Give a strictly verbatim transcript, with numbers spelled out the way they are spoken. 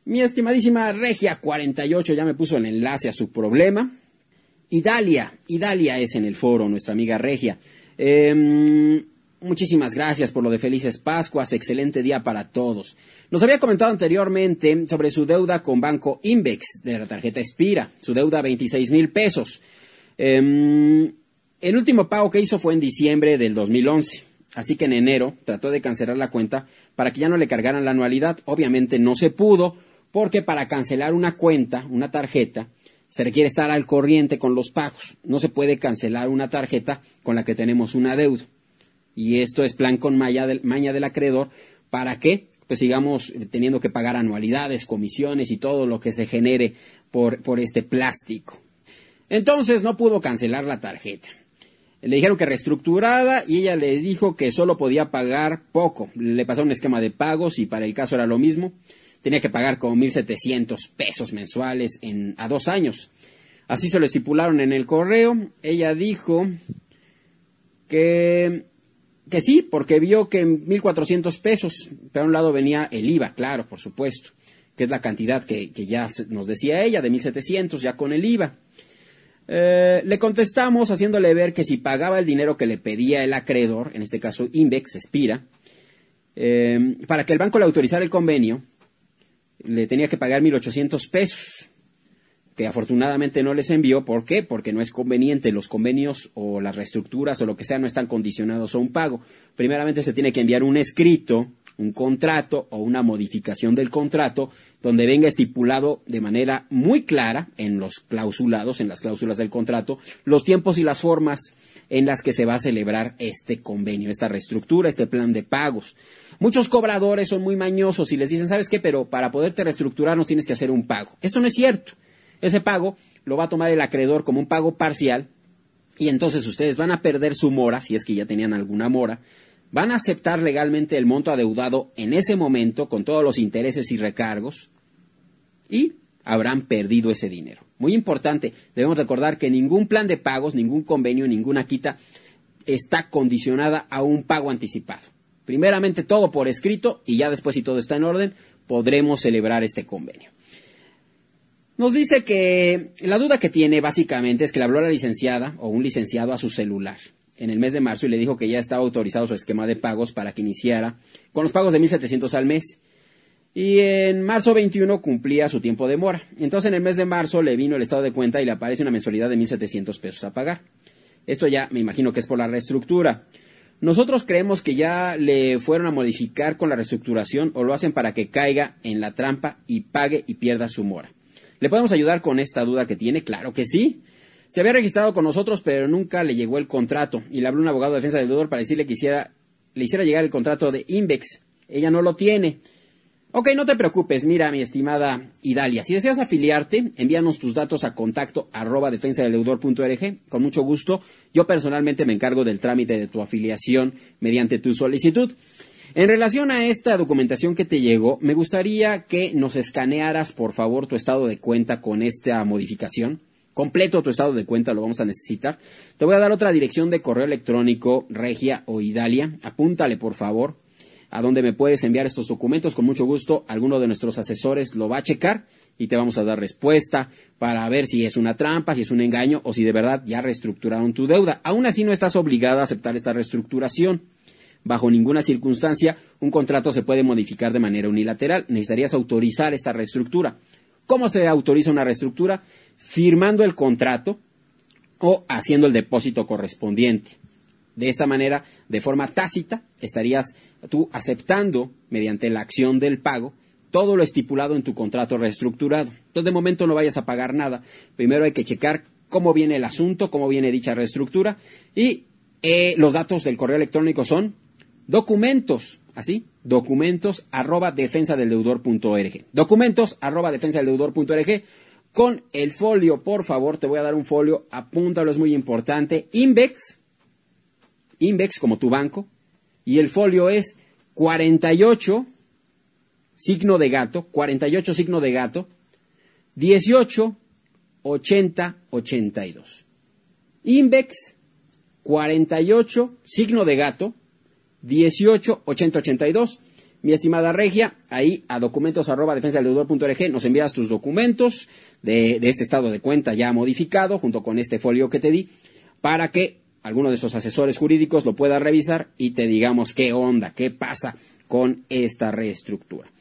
Mi estimadísima Regia cuarenta y ocho ya me puso el enlace a su problema. Idalia, Idalia es en el foro, nuestra amiga Regia. Eh, muchísimas gracias por lo de Felices Pascuas, excelente día para todos. Nos había comentado anteriormente sobre su deuda con Banco Invex de la tarjeta Expira, su deuda veintiséis mil pesos. Eh, el último pago que hizo fue en diciembre del dos mil once, así que en enero trató de cancelar la cuenta para que ya no le cargaran la anualidad. Obviamente no se pudo, porque para cancelar una cuenta, una tarjeta, se requiere estar al corriente con los pagos. No se puede cancelar una tarjeta con la que tenemos una deuda. Y esto es plan con maña del, maña del acreedor. ¿Para qué? Pues sigamos teniendo que pagar anualidades, comisiones y todo lo que se genere por, por este plástico. Entonces no pudo cancelar la tarjeta. Le dijeron que reestructurada y ella le dijo que solo podía pagar poco. Le pasaron un esquema de pagos y para el caso era lo mismo. Tenía que pagar como mil setecientos pesos mensuales en, a dos años. Así se lo estipularon en el correo. Ella dijo que, que sí, porque vio que mil cuatrocientos pesos, pero a un lado venía el I V A, claro, por supuesto, que es la cantidad que, que ya nos decía ella, de mil setecientos, ya con el I V A. Eh, le contestamos haciéndole ver que si pagaba el dinero que le pedía el acreedor, en este caso Invex, Expira, eh, para que el banco le autorizara el convenio, le tenía que pagar mil ochocientos pesos, que afortunadamente no les envió. ¿Por qué? Porque no es conveniente. Los convenios o las reestructuras o lo que sea no están condicionados a un pago. Primeramente se tiene que enviar un escrito, un contrato o una modificación del contrato donde venga estipulado de manera muy clara en los clausulados, en las cláusulas del contrato, los tiempos y las formas en las que se va a celebrar este convenio, esta reestructura, este plan de pagos. Muchos cobradores son muy mañosos y les dicen, ¿sabes qué? Pero para poderte reestructurar nos tienes que hacer un pago. Eso no es cierto. Ese pago lo va a tomar el acreedor como un pago parcial y entonces ustedes van a perder su mora, si es que ya tenían alguna mora, van a aceptar legalmente el monto adeudado en ese momento con todos los intereses y recargos y habrán perdido ese dinero. Muy importante, debemos recordar que ningún plan de pagos, ningún convenio, ninguna quita está condicionada a un pago anticipado. Primeramente todo por escrito y ya después, si todo está en orden, podremos celebrar este convenio. Nos dice que la duda que tiene básicamente es que le habló a la licenciada o un licenciado a su celular en el mes de marzo y le dijo que ya estaba autorizado su esquema de pagos para que iniciara con los pagos de mil setecientos al mes. Y en marzo veintiuno cumplía su tiempo de mora. Entonces en el mes de marzo le vino el estado de cuenta y le aparece una mensualidad de mil setecientos pesos a pagar. Esto ya me imagino que es por la reestructura. Nosotros creemos que ya le fueron a modificar con la reestructuración o lo hacen para que caiga en la trampa y pague y pierda su mora. ¿Le podemos ayudar con esta duda que tiene? Claro que sí. Se había registrado con nosotros, pero nunca le llegó el contrato. Y le habló un abogado de defensa del deudor para decirle que hiciera, le hiciera llegar el contrato de Invex. Ella no lo tiene. Ok, no te preocupes. Mira, mi estimada Idalia, si deseas afiliarte, envíanos tus datos a contacto arroba defensa del deudor punto org. Con mucho gusto. Yo personalmente me encargo del trámite de tu afiliación mediante tu solicitud. En relación a esta documentación que te llegó, me gustaría que nos escanearas, por favor, tu estado de cuenta con esta modificación. Completo tu estado de cuenta, lo vamos a necesitar. Te voy a dar otra dirección de correo electrónico, Regia o Idalia. Apúntale, por favor, a donde me puedes enviar estos documentos. Con mucho gusto, alguno de nuestros asesores lo va a checar y te vamos a dar respuesta para ver si es una trampa, si es un engaño o si de verdad ya reestructuraron tu deuda. Aún así no estás obligada a aceptar esta reestructuración. Bajo ninguna circunstancia, un contrato se puede modificar de manera unilateral. Necesitarías autorizar esta reestructura. ¿Cómo se autoriza una reestructura? Firmando el contrato o haciendo el depósito correspondiente. De esta manera, de forma tácita, estarías tú aceptando, mediante la acción del pago, todo lo estipulado en tu contrato reestructurado. Entonces, de momento no vayas a pagar nada. Primero hay que checar cómo viene el asunto, cómo viene dicha reestructura y eh, los datos del correo electrónico son documentos, así, documentos arroba defensa del deudor punto org. Documentos arroba defensa del deudor punto org. Con el folio, por favor, te voy a dar un folio, apúntalo, es muy importante. Invex, Invex como tu banco, y el folio es cuarenta y ocho, signo de gato, cuarenta y ocho signo de gato, dieciocho, ochenta, ochenta y dos. Invex, cuarenta y ocho, signo de gato, dieciocho, ochenta, ochenta y dos. Mi estimada Regia, ahí a documentos arroba defensa del deudor punto org nos envías tus documentos de, de este estado de cuenta ya modificado, junto con este folio que te di, para que alguno de estos asesores jurídicos lo pueda revisar y te digamos qué onda, qué pasa con esta reestructura.